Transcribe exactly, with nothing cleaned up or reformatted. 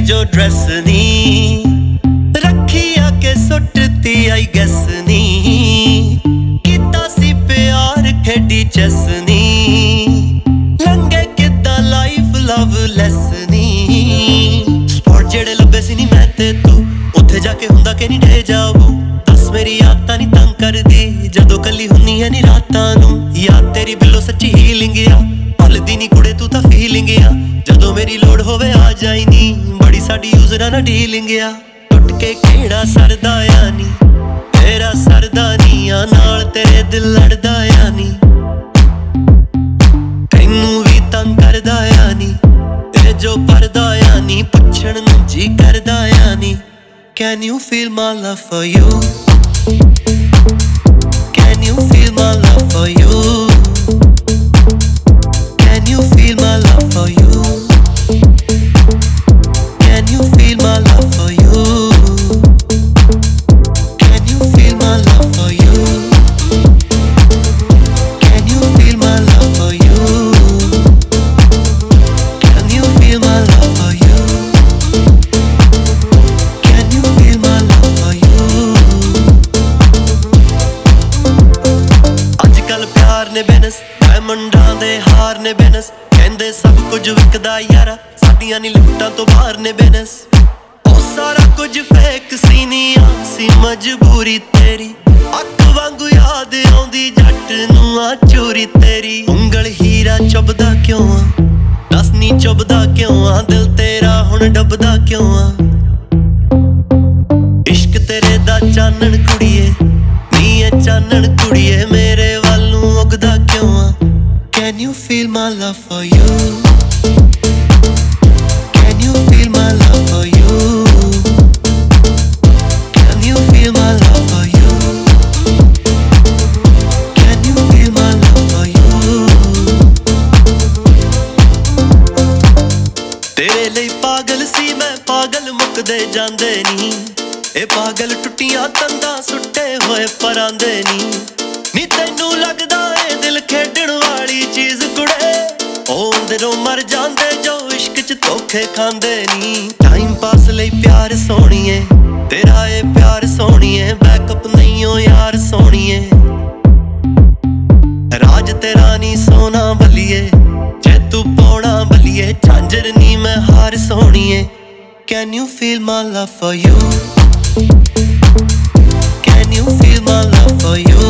जो ड्रेस नी रखी आके सुटती आई गैस नी किता सी प्यार खेडी चेस नी लंगे किता लाइफ लव लेस नी स्पॉट जेड़े लब्बे सी नी मैं ते तू उत्थे जाके हुंदा के नी ढे जाओ दस मेरी आदतां नी तंग कर दी जदों कल्ली हुन्नी है नी रातां नूं याद तेरी बिल्लो सच्ची हीलिंग आ भलदी नी कुड़े तू तां फीलिंग आ जदों मेरी लोड़ होवे आ जाई नी बड़ी साडी यूजरां नाल डीलिंग आ टुट के केड़ा सरदा आ नी तेरा सरदा नी आ नाल तेरे दिल लड़दा आ नी तैनू भी तंग करदा आ नी ते जो परदा आ नी पुछण नूं जी करदा आ नी Can you feel my love for you? Can you feel my love for you? Can you feel my love for you? Can you feel my love for you? Can you feel my love for you? Can you feel my love for you? Can you feel my love for you? बेनस डायमंडां दे हार ने बेनस कहंदे सब कुछ विकदा यारा साडियां नी लिफ्टां तो बाहर ने बेनस ओ सारा कुछ फेक सी नी आसी मजबूरी तेरी अख वांगू याद आउंदी जट नूं आ चोरी तेरी उंगल हीरा चुभदा क्यों आ दस नी चुभदा क्यों आ दिल तेरा हुण डबदा क्यों आ इश्क तेरे दा चानण कुड़िए नी ए चानण कुड़िए मेरे वालू उगदा क्यों आ Can you feel my love for you? Can you feel my love for you? Can you feel my love for you? Can you feel my love for you? तेरे ਲਈ पागल सी मैं पागल मुकदे जांदे नी ए पागल टुटियां तंदा सुट्टे होए परांदे नी नी तैनू लगदा ए दिल खेडण वाली चीज कुड़े ओ अंदरों मर जांदे जो इश्क च धोखे खांदे नी टाइम पास लई प्यार सोहणीए तेरा ए प्यार सोहणीए बैकअप नहीं हो यार सोहणीए राज तेरा नी सोना बलिए जे तू पौना बलिए झांझर नी मैं हार सोहणीए Can you feel my love for you? Can you feel my love for you?